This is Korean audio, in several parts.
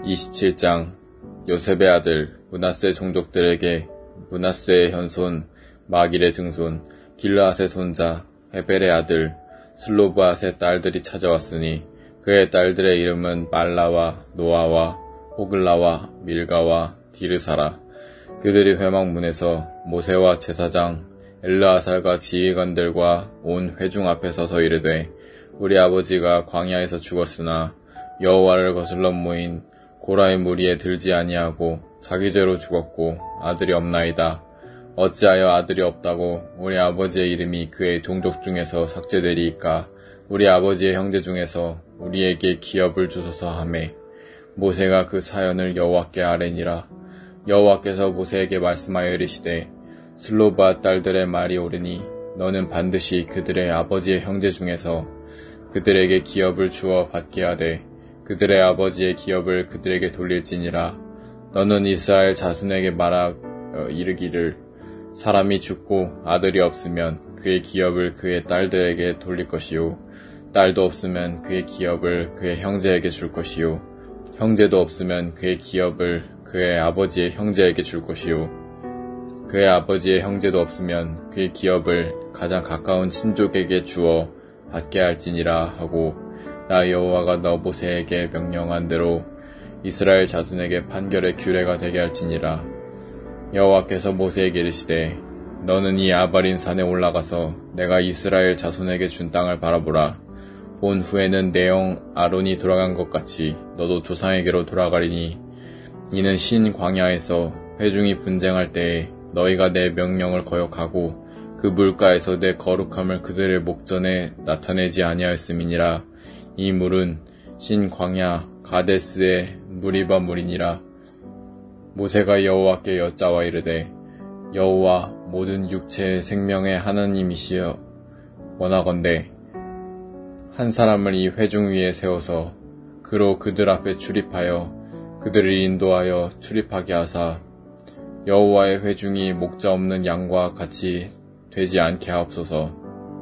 27장 요셉의 아들 므낫세 종족들에게 므낫세의 현손 마길의 증손 길르앗의 손자 헤벨의 아들 슬로브앗의 딸들이 찾아왔으니 그의 딸들의 이름은 말라와 노아와 호글라와 밀가와 디르사라. 그들이 회막문에서 모세와 제사장 엘르아살과 지휘관들과 온 회중 앞에 서서 이르되 우리 아버지가 광야에서 죽었으나 여호와를 거슬러 모인 고라의 무리에 들지 아니하고 자기 죄로 죽었고 아들이 없나이다. 어찌하여 아들이 없다고 우리 아버지의 이름이 그의 종족 중에서 삭제되리이까. 우리 아버지의 형제 중에서 우리에게 기업을 주소서 하매 모세가 그 사연을 여호와께 아뢰니라. 여호와께서 모세에게 말씀하여 이르시되 슬로브앗 딸들의 말이 옳으니 너는 반드시 그들의 아버지의 형제 중에서 그들에게 기업을 주어 받게 하되 그들의 아버지의 기업을 그들에게 돌릴지니라. 너는 이스라엘 자손에게 말하 이르기를 사람이 죽고 아들이 없으면 그의 기업을 그의 딸들에게 돌릴 것이요 딸도 없으면 그의 기업을 그의 형제에게 줄 것이요 형제도 없으면 그의 기업을 그의 아버지의 형제에게 줄 것이요 그의 아버지의 형제도 없으면 그의 기업을 가장 가까운 친족에게 주어 받게 할지니라 하고 나 여호와가 너 모세에게 명령한 대로 이스라엘 자손에게 판결의 규례가 되게 할지니라. 여호와께서 모세에게 이르시되 너는 이 아바림 산에 올라가서 내가 이스라엘 자손에게 준 땅을 바라보라. 본 후에는 내 형 아론이 돌아간 것 같이 너도 조상에게로 돌아가리니 이는 신 광야에서 회중이 분쟁할 때에 너희가 내 명령을 거역하고 그 물가에서 내 거룩함을 그들의 목전에 나타내지 아니하였음이니라. 이 물은 신 광야 가데스의 무리바 물이니라. 모세가 여호와께 여짜와 이르되 여호와 모든 육체의 생명의 하나님이시여 원하건대 한 사람을 이 회중 위에 세워서 그로 그들 앞에 출입하여 그들을 인도하여 출입하게 하사 여호와의 회중이 목자 없는 양과 같이 되지 않게 하옵소서.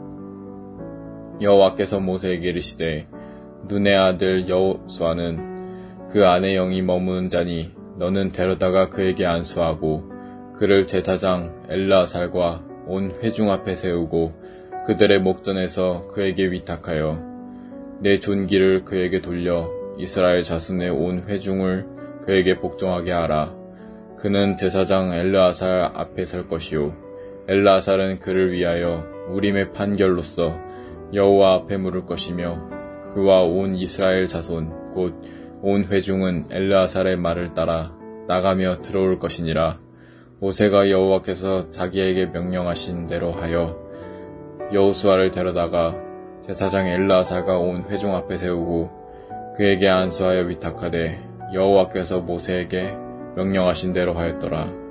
여호와께서 모세에게 이르시되 눈의 아들 여호수아는 그 아내 영이 머무는 자니 너는 데려다가 그에게 안수하고 그를 제사장 엘르아살과 온 회중 앞에 세우고 그들의 목전에서 그에게 위탁하여 내 존귀를 그에게 돌려 이스라엘 자손의 온 회중을 그에게 복종하게 하라. 그는 제사장 엘르아살 앞에 설 것이요 엘르아살은 그를 위하여 우림의 판결로서 여호와 앞에 물을 것이며 그와 온 이스라엘 자손 곧 온 회중은 엘르아살의 말을 따라 나가며 들어올 것이니라. 모세가 여호와께서 자기에게 명령하신 대로 하여 여호수아를 데려다가 제사장 엘르아살과 온 회중 앞에 세우고 그에게 안수하여 위탁하되 여호와께서 모세에게 명령하신 대로 하였더라.